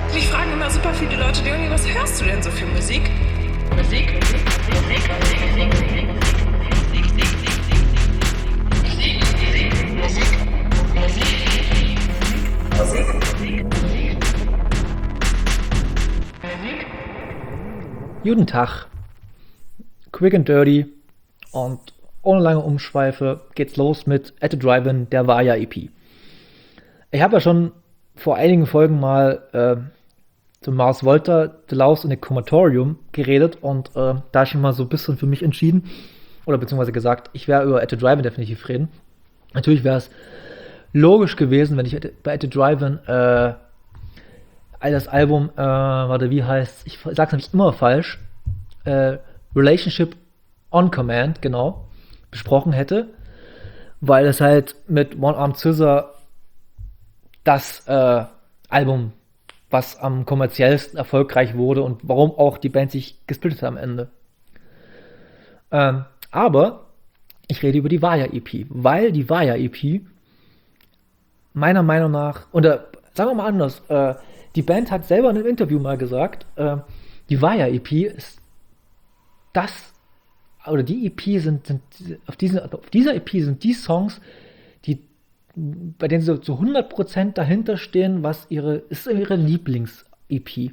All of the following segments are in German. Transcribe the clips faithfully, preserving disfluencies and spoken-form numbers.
Mich fragen immer super viele Leute, Leonie, was hörst du denn so für Musik? Musik? Musik? Musik? Musik? Musik? Musik? Guten Tag. Quick and dirty und ohne lange Umschweife geht's los mit At the Drive-In, der Vaya-E P. Ich habe ja schon vor einigen Folgen mal äh, zu Mars Volta, The Laus und the Comatorium geredet und äh, da schon mal so ein bisschen für mich entschieden oder beziehungsweise gesagt, ich werde über At the Drive-In definitiv reden. Natürlich wäre es logisch gewesen, wenn ich bei At the Drive-In äh, all das Album, äh, warte, wie heißt, ich sag's nämlich immer falsch, äh, Relationship on Command, genau, besprochen hätte, weil es halt mit One Armed Scissor das äh, Album, was am kommerziellsten erfolgreich wurde und warum auch die Band sich gesplittet hat am Ende. Ähm, aber ich rede über die Vaya-E P, weil die Vaya-E P meiner Meinung nach, oder sagen wir mal anders, äh, die Band hat selber in einem Interview mal gesagt, äh, die Vaya-E P ist das, oder die E P sind, sind auf, diesen, auf dieser E P sind die Songs, die, bei denen sie so zu hundert Prozent dahinter stehen, was ihre, ist ihre Lieblings-E P.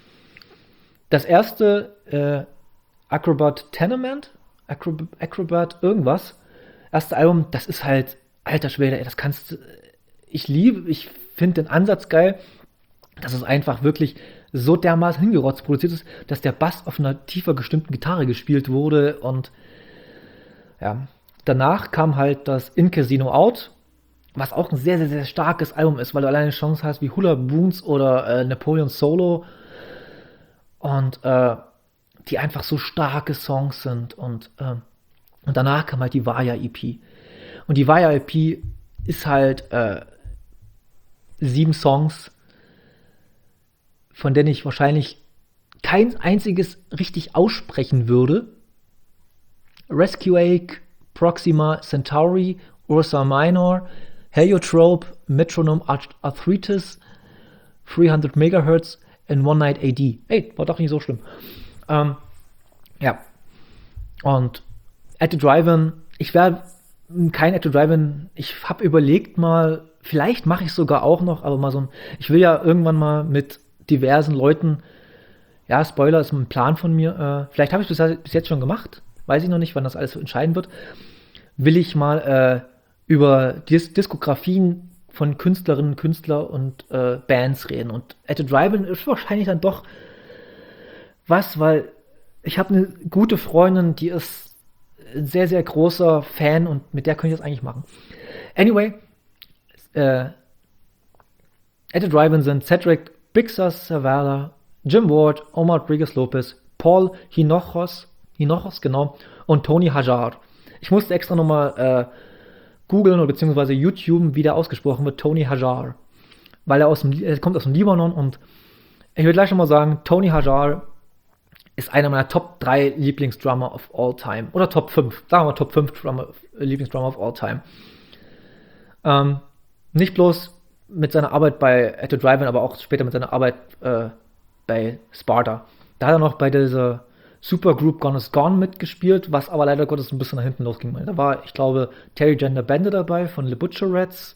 Das erste, äh, Acrobat Tenement, Acrob- Acrobat irgendwas, erste Album, das ist halt, alter Schwede, ey, das kannst du, ich liebe, ich finde den Ansatz geil, dass es einfach wirklich so dermaßen hingerotzt produziert ist, dass der Bass auf einer tiefer gestimmten Gitarre gespielt wurde und ja, danach kam halt das In Casino Out, was auch ein sehr, sehr, sehr starkes Album ist, weil du alleine Songs hast wie Hula Boons oder äh, Napoleon Solo und äh, die einfach so starke Songs sind und, äh, und danach kam halt die Vaya-E P und die Vaya-E P ist halt äh, sieben Songs, von denen ich wahrscheinlich kein einziges richtig aussprechen würde. Rescuache, Proxima Centauri, Ursa Minor, Heliotrope, Metronome Arthritis, dreihundert Megahertz und One Night A D. Ey, war doch nicht so schlimm. Ähm, ja. Und At the Drive-In, ich werde kein At the Drive-In, ich habe überlegt mal, vielleicht mache ich sogar auch noch, aber mal so ein, ich will ja irgendwann mal mit diversen Leuten, ja, Spoiler ist ein Plan von mir, äh, vielleicht habe ich es bis, bis jetzt schon gemacht, weiß ich noch nicht, wann das alles entscheiden wird, will ich mal äh, über Dis- Diskografien von Künstlerinnen, Künstler und äh, Bands reden. Und At the Drive-In ist wahrscheinlich dann doch was, weil ich habe eine gute Freundin, die ist ein sehr, sehr großer Fan und mit der könnte ich das eigentlich machen. Anyway, äh, At the Drive-In sind Cedric Bixas Zavala, Jim Ward, Omar Rodriguez Lopez, Paul Hinojosa, Hinojosa, genau, und Tony Hajar. Ich musste extra nochmal äh, googeln oder beziehungsweise YouTube, wie der ausgesprochen wird, Tony Hajar. Weil er, aus dem, er kommt aus dem Libanon und ich will gleich schon mal sagen, Tony Hajar ist einer meiner Top drei Lieblingsdrummer of all time. Oder Top fünf, sagen wir mal Top fünf Drummer, Lieblingsdrummer of all time. Ähm, nicht bloß mit seiner Arbeit bei At the Drive-In, aber auch später mit seiner Arbeit äh, bei Sparta. Da hat er noch bei dieser Supergroup Gone is Gone mitgespielt, was aber leider Gottes ein bisschen nach hinten losging. Da war, ich glaube, Terry Gender Bender dabei von Le Butcherettes,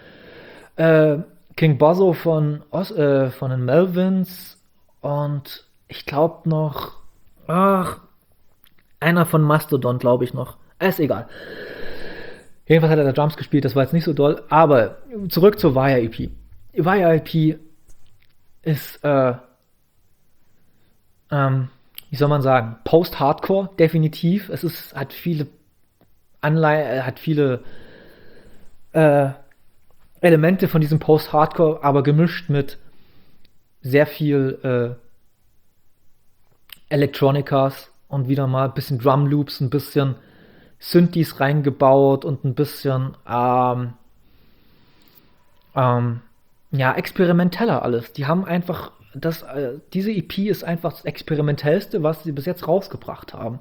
äh, King Bozzo von, Os- äh, von den Melvins und ich glaube noch, ach, einer von Mastodon, glaube ich noch. Ist egal. Jedenfalls hat er da Drums gespielt, das war jetzt nicht so doll. Aber zurück zur Vaya-E P. Vaya-E P ist, äh, ähm, wie soll man sagen, Post-Hardcore, definitiv. Es ist, hat viele Anleihen, hat viele äh, Elemente von diesem Post-Hardcore, aber gemischt mit sehr viel äh, Electronicas und wieder mal ein bisschen Drum-Loops, ein bisschen Synthes reingebaut und ein bisschen ähm, ähm, ja, experimenteller alles. Die haben einfach, das, äh, diese E P ist einfach das Experimentellste, was sie bis jetzt rausgebracht haben.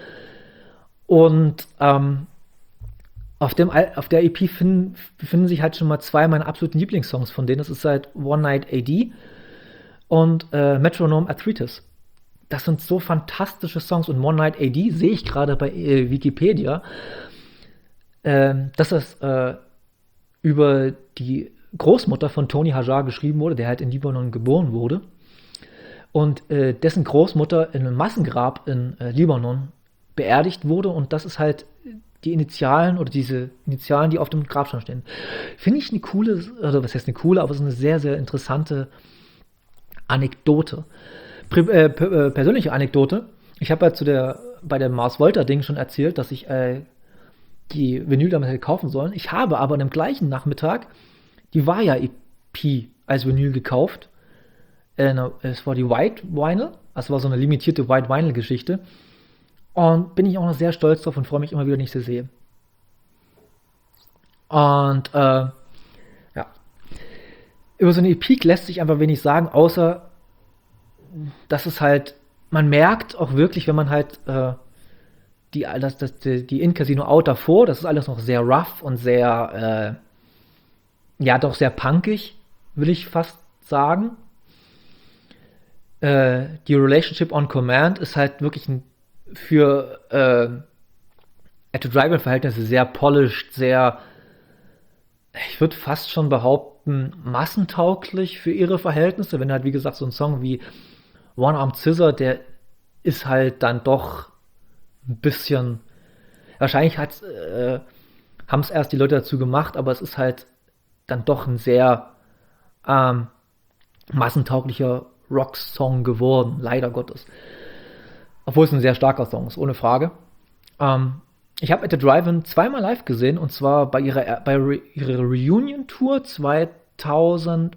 Und ähm, auf, dem, auf der E P finden, befinden sich halt schon mal zwei meiner absoluten Lieblingssongs von denen. Das ist halt One Night A D und äh, Metronome Arthritis. Das sind so fantastische Songs und One Night A D sehe ich gerade bei äh, Wikipedia, äh, dass das äh, über die Großmutter von Tony Hajar geschrieben wurde, der halt in Libanon geboren wurde und äh, dessen Großmutter in einem Massengrab in äh, Libanon beerdigt wurde und das ist halt die Initialen oder diese Initialen, die auf dem Grabstein stehen. Finde ich eine coole, oder was heißt eine coole, aber es ist eine sehr, sehr interessante Anekdote. Pri- äh, p- äh, persönliche Anekdote. Ich habe ja zu der, bei dem Mars Volta-Ding schon erzählt, dass ich äh, die Vinyl damit hätte kaufen sollen. Ich habe aber an dem gleichen Nachmittag die Vaya-E P als Vinyl gekauft. Äh, ne, es war die White Vinyl, also war so eine limitierte White Vinyl-Geschichte. Und bin ich auch noch sehr stolz drauf und freue mich immer wieder, wenn ich sie sehe. Und äh, ja, über so eine E P lässt sich einfach wenig sagen, außer dass es halt, man merkt auch wirklich, wenn man halt äh, die, das, das, die, die In-Casino Out davor, das ist alles noch sehr rough und sehr, äh, ja, doch sehr punkig, will ich fast sagen. Äh, die Relationship on Command ist halt wirklich ein, für äh, At the Drive-In-Verhältnisse sehr polished, sehr, ich würde fast schon behaupten, massentauglich für ihre Verhältnisse. Wenn halt, wie gesagt, so ein Song wie One-Armed Scissor, der ist halt dann doch ein bisschen, wahrscheinlich äh, haben es erst die Leute dazu gemacht, aber es ist halt dann doch ein sehr ähm, massentauglicher Rock-Song geworden, leider Gottes. Obwohl es ein sehr starker Song ist, ohne Frage. Ähm, ich habe At the Drive-In zweimal live gesehen, und zwar bei ihrer, bei Re- ihrer Reunion-Tour zweitausendzehn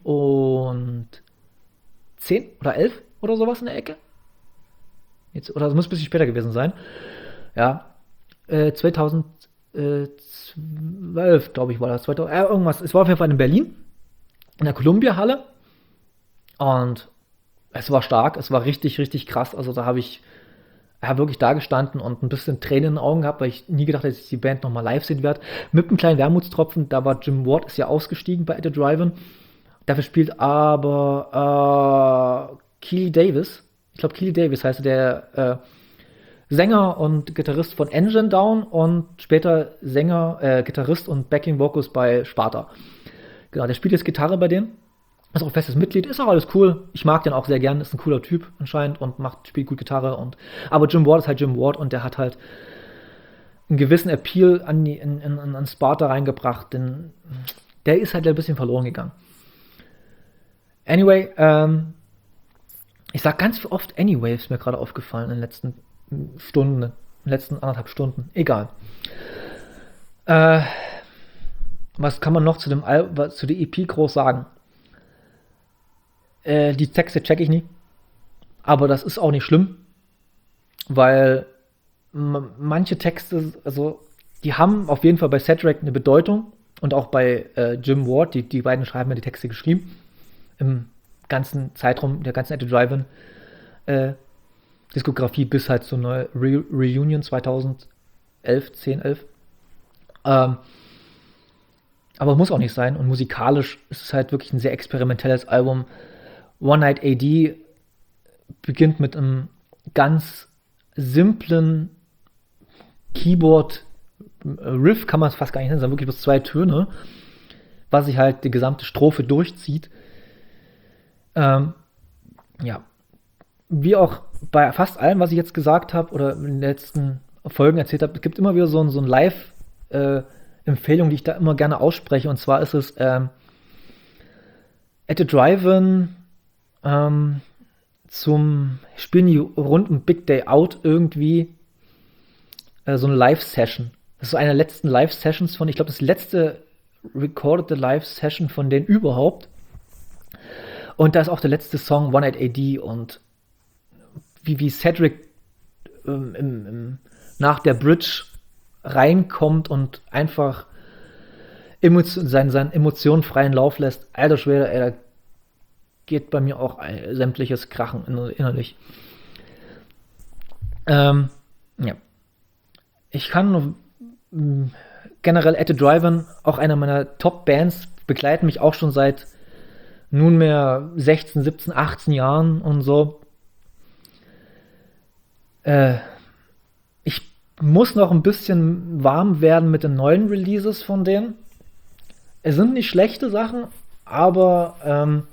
oder elf oder sowas in der Ecke. Jetzt, oder es muss ein bisschen später gewesen sein. Ja, äh, zweitausendzwölf, glaube ich, war das. zweitausend, äh, irgendwas. Es war auf jeden Fall in Berlin, in der Columbia-Halle. Und es war stark, es war richtig, richtig krass. Also da habe ich ja, wirklich da gestanden und ein bisschen Tränen in den Augen gehabt, weil ich nie gedacht hätte, dass ich die Band nochmal live sehen werde. Mit einem kleinen Wermutstropfen, da war Jim Ward, ist ja ausgestiegen bei At the Drive-In. Dafür spielt aber äh, Keely Davis, ich glaube Keely Davis heißt der äh, Sänger und Gitarrist von Engine Down und später Sänger, äh, Gitarrist und Backing Vocals bei Sparta. Genau, der spielt jetzt Gitarre bei denen. Ist auch ein festes Mitglied, ist auch alles cool. Ich mag den auch sehr gern, ist ein cooler Typ anscheinend und macht, spielt gut Gitarre. Und, aber Jim Ward ist halt Jim Ward und der hat halt einen gewissen Appeal an, die, in, in, an Sparta reingebracht, denn der ist halt ein bisschen verloren gegangen. Anyway, ähm, ich sag ganz oft Anyway, ist mir gerade aufgefallen in den letzten Stunden, in den letzten anderthalb Stunden. Egal. Äh, was kann man noch zu dem Al- zu der E P groß sagen? Äh, die Texte checke ich nie. Aber das ist auch nicht schlimm, weil m- manche Texte, also die haben auf jeden Fall bei Cedric eine Bedeutung und auch bei äh, Jim Ward, die, die beiden schreiben ja die Texte geschrieben, im ganzen Zeitraum der ganzen At the Drive-In äh, Diskografie bis halt zur neuen Re- Reunion zweitausendelf, zehn, elf. Ähm, aber muss auch nicht sein und musikalisch ist es halt wirklich ein sehr experimentelles Album. One Night A D beginnt mit einem ganz simplen Keyboard-Riff, kann man es fast gar nicht nennen, sondern wirklich bloß zwei Töne, was sich halt die gesamte Strophe durchzieht. Ähm, ja. Wie auch bei fast allem, was ich jetzt gesagt habe oder in den letzten Folgen erzählt habe, es gibt immer wieder so ein, so ein Live-Empfehlung, die ich da immer gerne ausspreche. Und zwar ist es ähm, At the Drive-In ähm, zum Spielen die rund um Big Day Out irgendwie äh, so eine Live-Session. Das ist so eine der letzten Live-Sessions von, ich glaube, das ist die letzte recordete Live-Session von denen überhaupt. Und da ist auch der letzte Song One Night A D und wie, wie Cedric ähm, im, im, nach der Bridge reinkommt und einfach Emotion, seinen, seinen Emotionen freien Lauf lässt. Alter Schwede, ey, da geht bei mir auch ein, sämtliches Krachen innerlich. Ähm, ja. Ich kann mh, generell At the Drive-In, auch einer meiner Top-Bands, begleiten mich auch schon seit nunmehr sechzehn, siebzehn, achtzehn Jahren und so. Äh, ich muss noch ein bisschen warm werden mit den neuen Releases von denen. Es sind nicht schlechte Sachen, aber ähm,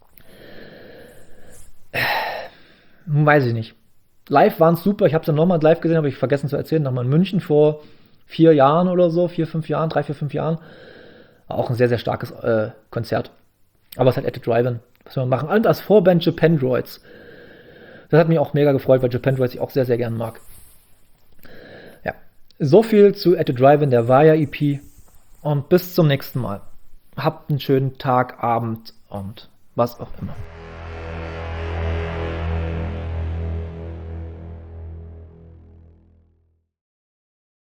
äh, weiß ich nicht. Live waren es super, ich habe es dann nochmal live gesehen, habe ich vergessen zu erzählen, nochmal in München vor vier Jahren oder so, vier, fünf Jahren, drei, vier, fünf Jahren. War auch ein sehr, sehr starkes äh, Konzert. Aber es hat At the Drive-In, was wir machen. Und als Vorband Japandroids. Das hat mich auch mega gefreut, weil Japandroids ich auch sehr, sehr gern mag. Ja, so viel zu At the Drive-In, der Vaya-E P. Und bis zum nächsten Mal. Habt einen schönen Tag, Abend und was auch immer.